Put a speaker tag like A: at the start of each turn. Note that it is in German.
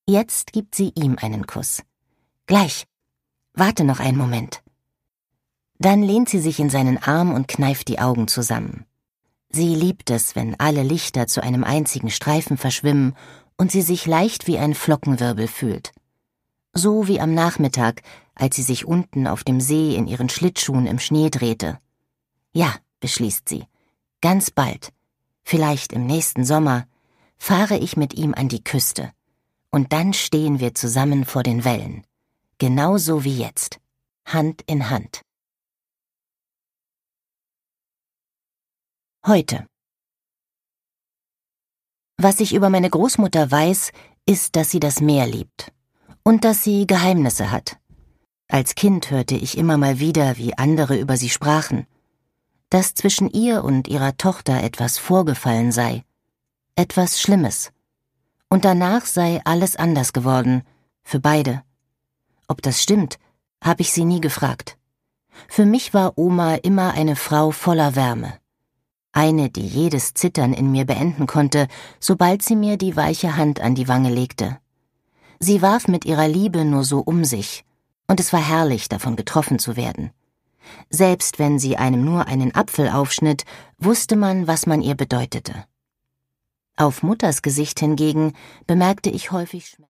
A: Jetzt gibt sie ihm einen Kuss. »Gleich. Warte noch einen Moment.« Dann lehnt sie sich in seinen Arm und kneift die Augen zusammen. Sie liebt es, wenn alle Lichter zu einem einzigen Streifen verschwimmen und sie sich leicht wie ein Flockenwirbel fühlt. So wie am Nachmittag, als sie sich unten auf dem See in ihren Schlittschuhen im Schnee drehte. Ja, beschließt sie, ganz bald, vielleicht im nächsten Sommer, fahre ich mit ihm an die Küste. Und dann stehen wir zusammen vor den Wellen. Genauso wie jetzt. Hand in Hand. Heute. Was ich über meine Großmutter weiß, ist, dass sie das Meer liebt. Und dass sie Geheimnisse hat. Als Kind hörte ich immer mal wieder, wie andere über sie sprachen. Dass zwischen ihr und ihrer Tochter etwas vorgefallen sei. Etwas Schlimmes. Und danach sei alles anders geworden, für beide. Ob das stimmt, habe ich sie nie gefragt. Für mich war Oma immer eine Frau voller Wärme. Eine, die jedes Zittern in mir beenden konnte, sobald sie mir die weiche Hand an die Wange legte. Sie warf mit ihrer Liebe nur so um sich, und es war herrlich, davon getroffen zu werden. Selbst wenn sie einem nur einen Apfel aufschnitt, wusste man, was man ihr bedeutete. Auf Mutters Gesicht hingegen bemerkte ich häufig Schmerz.